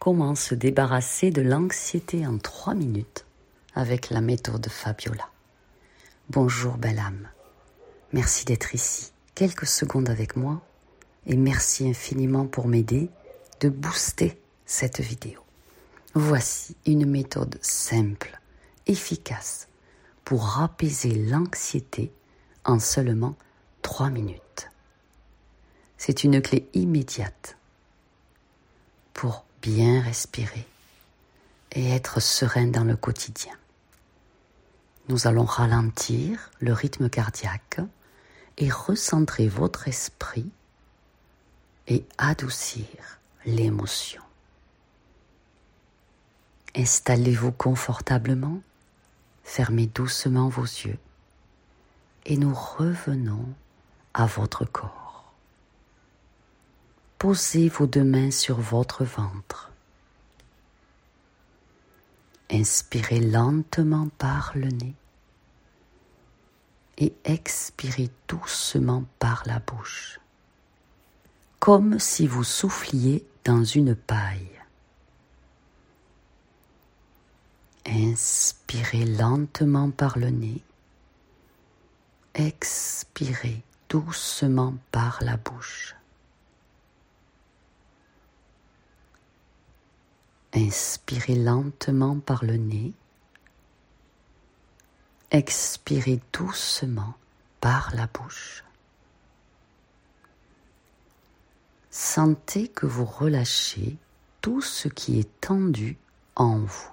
comment se débarrasser de l'anxiété en 3 minutes avec la méthode Fabiola. Bonjour belle âme, merci d'être ici, quelques secondes avec moi et merci infiniment pour m'aider de booster cette vidéo. Voici une méthode simple, efficace pour apaiser l'anxiété en seulement 3 minutes. C'est une clé immédiate pour bien respirer et être serein dans le quotidien. Nous allons ralentir le rythme cardiaque et recentrer votre esprit et adoucir l'émotion. Installez-vous confortablement, fermez doucement vos yeux et nous revenons à votre corps. Posez vos 2 mains sur votre ventre. Inspirez lentement par le nez et expirez doucement par la bouche, comme si vous souffliez dans une paille. Inspirez lentement par le nez, expirez doucement par la bouche. Inspirez lentement par le nez, expirez doucement par la bouche. Sentez que vous relâchez tout ce qui est tendu en vous.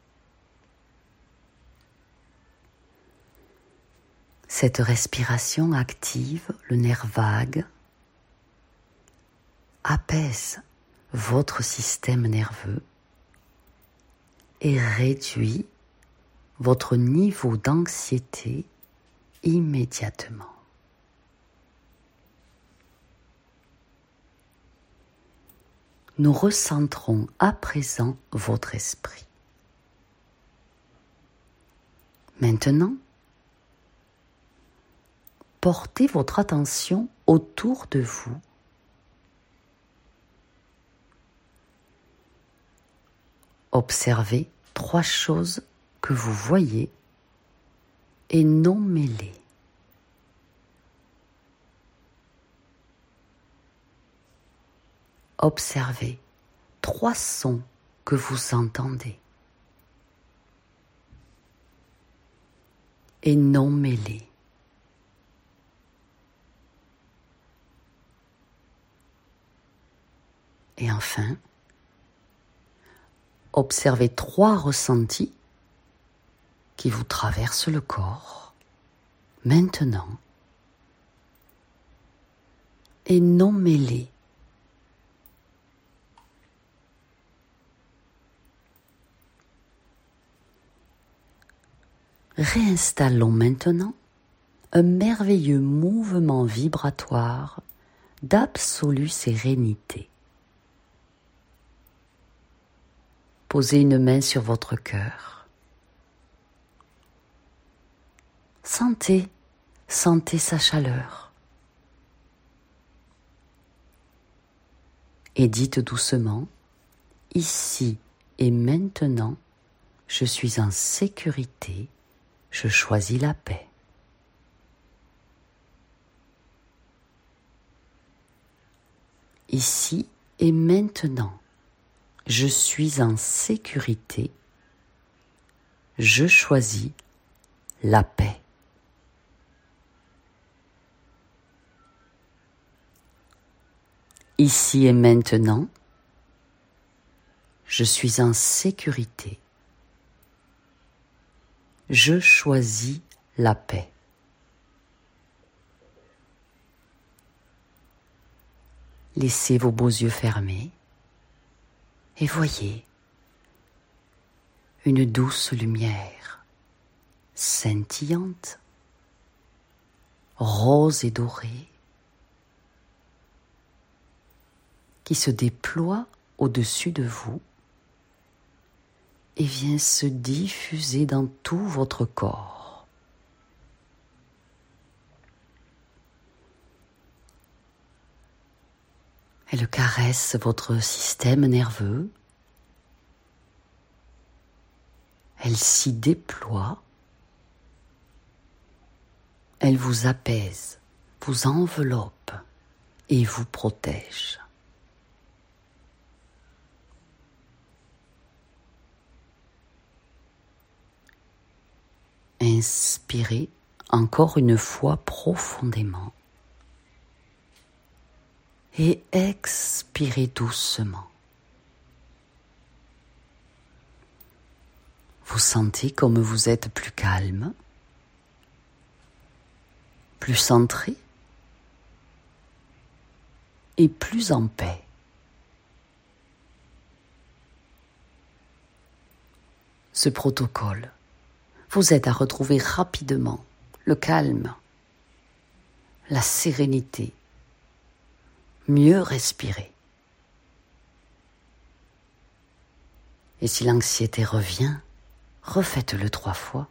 Cette respiration active le nerf vague, apaise votre système nerveux et réduit votre niveau d'anxiété immédiatement. Nous recentrons à présent votre esprit. Maintenant, portez votre attention autour de vous. Observez 3 choses que vous voyez et nommez-les. Observez 3 sons que vous entendez et nommez-les. Et enfin, observez 3 ressentis qui vous traversent le corps, maintenant, et nommez-les. Réinstallons maintenant un merveilleux mouvement vibratoire d'absolue sérénité. Posez une main sur votre cœur. Sentez sa chaleur. Et dites doucement, ici et maintenant, je suis en sécurité, je choisis la paix. Ici et maintenant, je suis en sécurité, je choisis la paix. Ici et maintenant, je suis en sécurité, je choisis la paix. Laissez vos beaux yeux fermés et voyez une douce lumière scintillante, rose et dorée, qui se déploie au-dessus de vous et vient se diffuser dans tout votre corps. Elle caresse votre système nerveux Elle s'y déploie, elle vous apaise, vous enveloppe et vous protège. Inspirez encore une fois profondément et expirez doucement. Vous sentez comme vous êtes plus calme, plus centré et plus en paix. Ce protocole vous aide à retrouver rapidement le calme, la sérénité, mieux respirer. Et si l'anxiété revient, refaites-le 3 fois.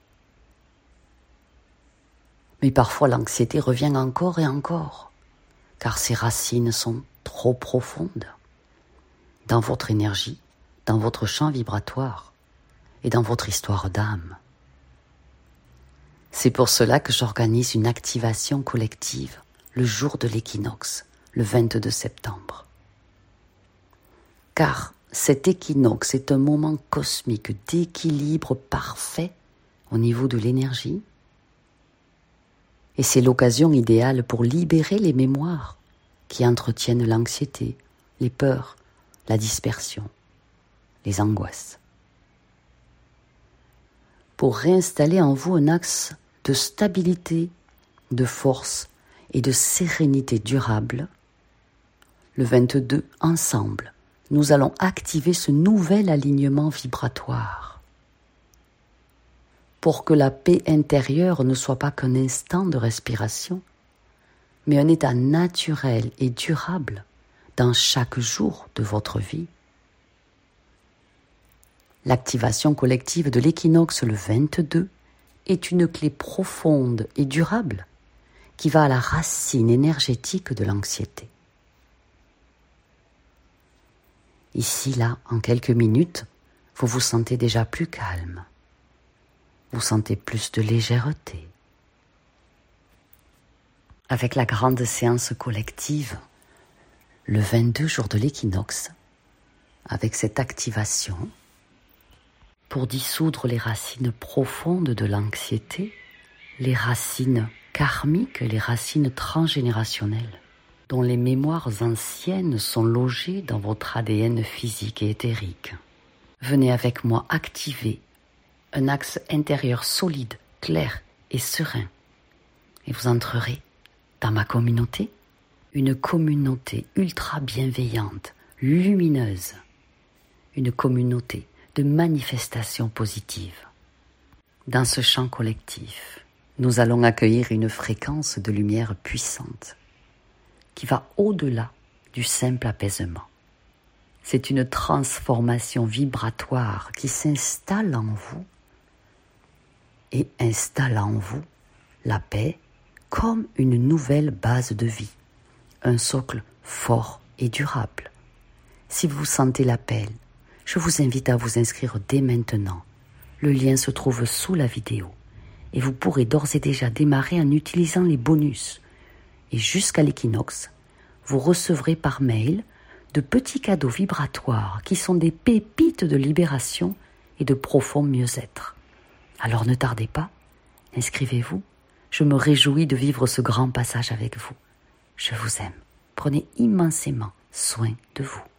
Mais parfois l'anxiété revient encore et encore, car ses racines sont trop profondes dans votre énergie, dans votre champ vibratoire et dans votre histoire d'âme. C'est pour cela que j'organise une activation collective le jour de l'équinoxe, le 22 septembre. Car cet équinoxe est un moment cosmique d'équilibre parfait au niveau de l'énergie. Et c'est l'occasion idéale pour libérer les mémoires qui entretiennent l'anxiété, les peurs, la dispersion, les angoisses. Pour réinstaller en vous un axe de stabilité, de force et de sérénité durable, le 22, ensemble, nous allons activer ce nouvel alignement vibratoire pour que la paix intérieure ne soit pas qu'un instant de respiration, mais un état naturel et durable dans chaque jour de votre vie. L'activation collective de l'équinoxe le 22 est une clé profonde et durable qui va à la racine énergétique de l'anxiété. Ici, là, en quelques minutes, vous vous sentez déjà plus calme. Vous sentez plus de légèreté. Avec la grande séance collective, le 22 jour de l'équinoxe, avec cette activation, pour dissoudre les racines profondes de l'anxiété, les racines karmiques, les racines transgénérationnelles, dont les mémoires anciennes sont logées dans votre ADN physique et éthérique. Venez avec moi activer un axe intérieur solide, clair et serein, et vous entrerez dans ma communauté, une communauté ultra bienveillante, lumineuse, une communauté de manifestations positives. Dans ce champ collectif, nous allons accueillir une fréquence de lumière puissante qui va au-delà du simple apaisement. C'est une transformation vibratoire qui s'installe en vous et installe en vous la paix comme une nouvelle base de vie, un socle fort et durable. Si vous sentez l'appel, je vous invite à vous inscrire dès maintenant. Le lien se trouve sous la vidéo et vous pourrez d'ores et déjà démarrer en utilisant les bonus. Et jusqu'à l'équinoxe, vous recevrez par mail de petits cadeaux vibratoires qui sont des pépites de libération et de profond mieux-être. Alors ne tardez pas, inscrivez-vous. Je me réjouis de vivre ce grand passage avec vous. Je vous aime. Prenez immensément soin de vous.